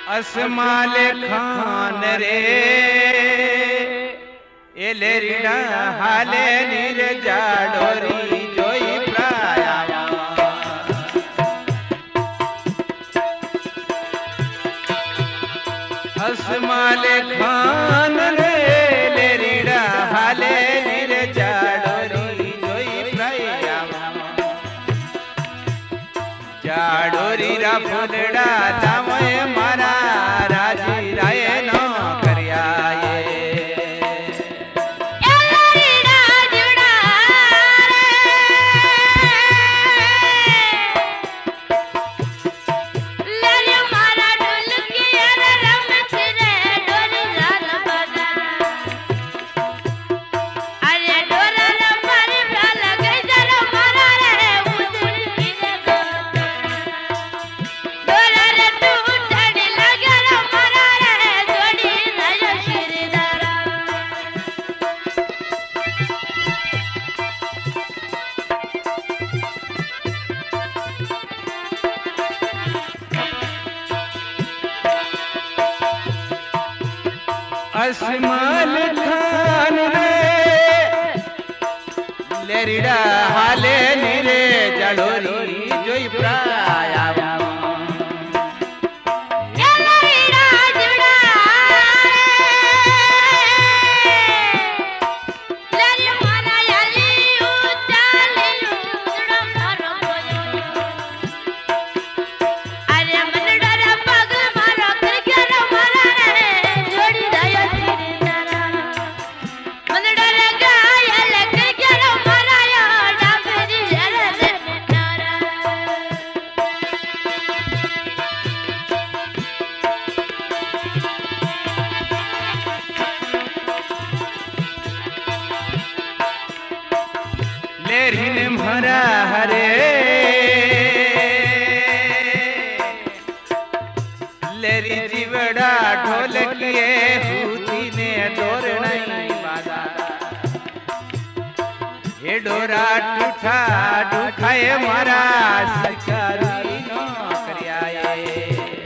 असमाले खान रे एलेरीडा हाले नीर जाडोरी जोई प्राया असमाले खान रे एलेरीडा हाले नीर जाडोरी जोई प्राया जाडोरी रा फुलड़ा दामय मारा राजी राय नो करियाए असमाल खान रे लेरीडा हाले नीरे जाडोरी जोई प्राया लेरीन भरा हरे लेरी जीवड़ा ढोलकिए हूती ने डोरनाई बाजा हे डोरा टूठा डुखाए मारा सरकारी नो करियाए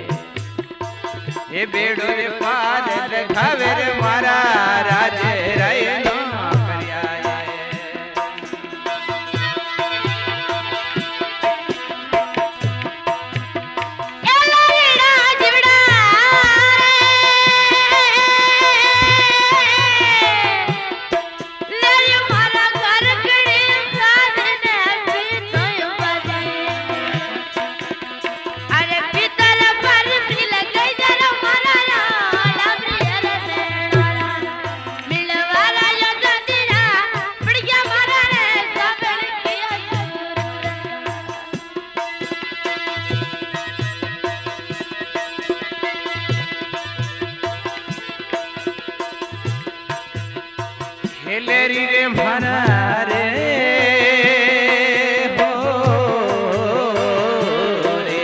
हे बेड़ो रे पाद लखावे रे मारा राजे राय नो लेरी रे भरा रे हो रे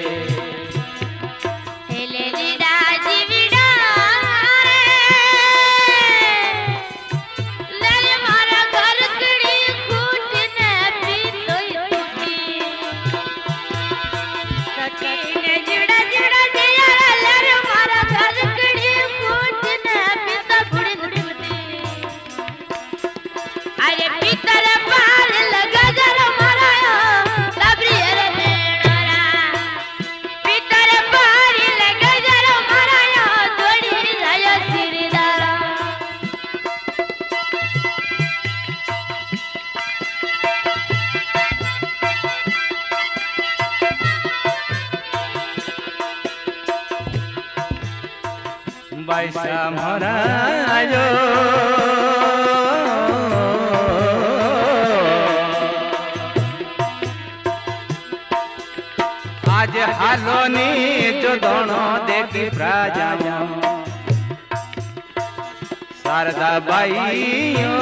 लेरी राजीविडा रे लेरी मारा घर कड़ी खूट ने पीतोई टूटी सखी ने जुड़ा जुड़ा जिया लेरी मारा घर कड़ी खूट ने पीता बुड़ी टूटी अरे पीतर पार लगा जर मराया लबरियर मेणरा पीतर पार लगा जर मराया तोड़ी जाय सिरदारा बैसा मरायो आज हालोनी जो दोनों देखी प्राजा शारदा बाईयो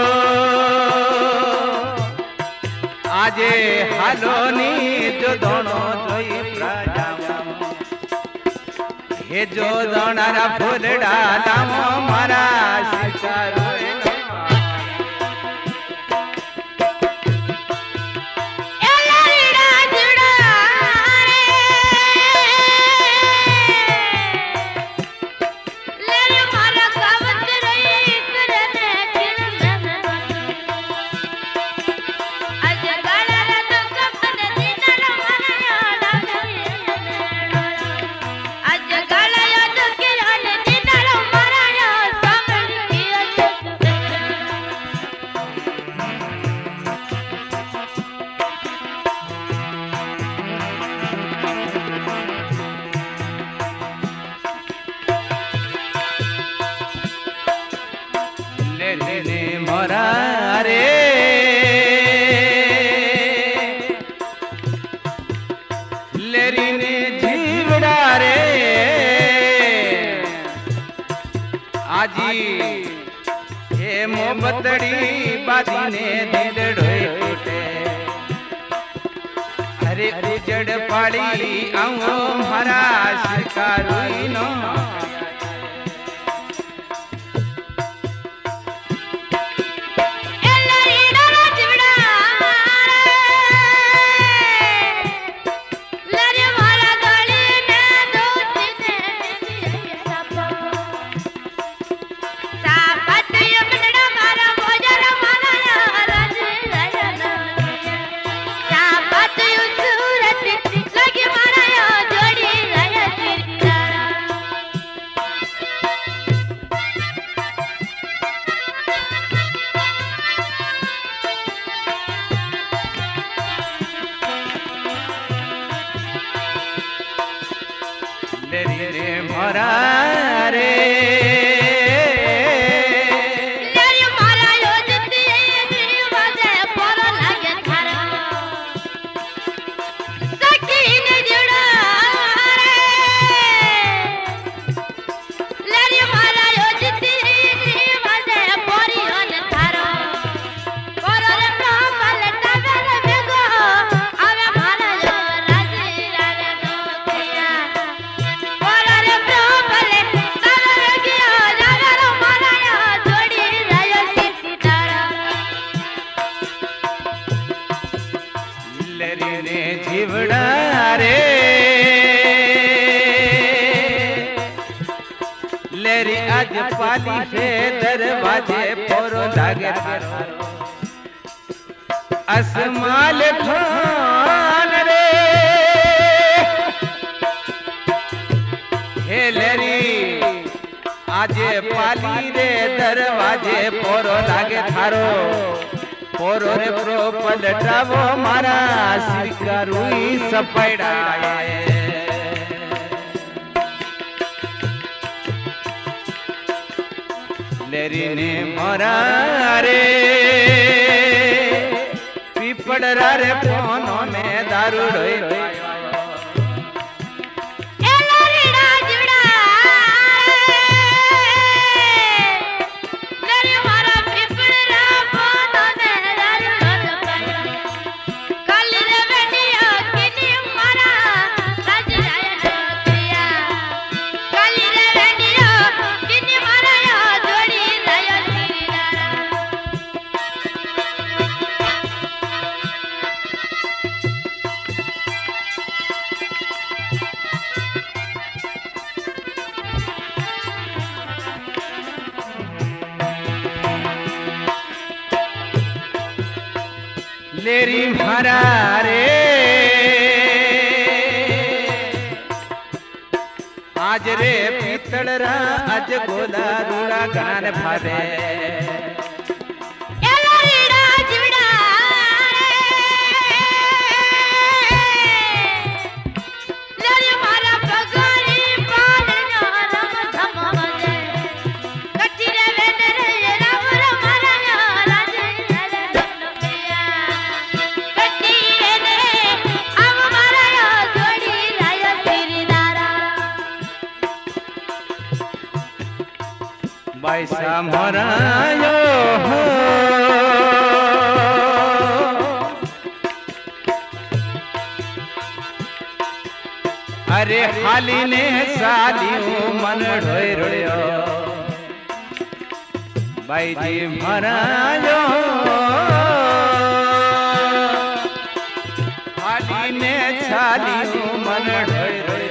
आजे हालोनी जो दोनों जोई प्राजा हे जो दोनारा फूल डाला मारा शिकारो लेरी ने जीवड़ा रे आजी हे मोहब्बतड़ी बाजी ने दिलड़ो टूटे अरे उजड़ पाड़ी आऊं मारा शिकारुई नो मोरा रे मारा योजती बजे पर लगे थारा सकीन जुड़ा रे मारा योजती बजे परियन थारा पर रे प्रबल तबर बेगो आवे मारा यो राजी रे दोतिया पर रे प्रबल तबर गया जागर मारा यो जोड़ी रयो सितारा लेरी ने जीवड़ा रे लेरी आज पाली से दरवाजे पोरो लागे थारो असमाल खान रे हे लेरी आज पाली रे दरवाजे पोरो लागे थारो पोरो रे प्रो पलटावो मारा शिकारुई सपड़ा लेरी ने मोरा रे पीपड़ा रे फोनो में दारू ढोई एलरीडा जुड़ा मेरे मारा पिपड़ा बोनो में दारू ढोल काली रे बेटिया किनी मारा राजराय दोतिया काली रे बेटिया किनी मारा यो जोड़ी रयो सितारा लेरी मारा रे आज रे पीतलरा आज गोला रूड़ा गान भादे एलरीडा जुड़ा लेरी मारा पगड़ी पालनो रम धम बजे कच्ची रे बेदरे राम राम मारा यो राजे रे दोतिया कच्ची रे अब मारा यो जोड़ी रयो सिरदारा बैसा मोरा यो हो अरे हाली ने सालियो मन ढोय रोयो भाई जी मोरा यो हाली ने सालियो मन ढोय रोयो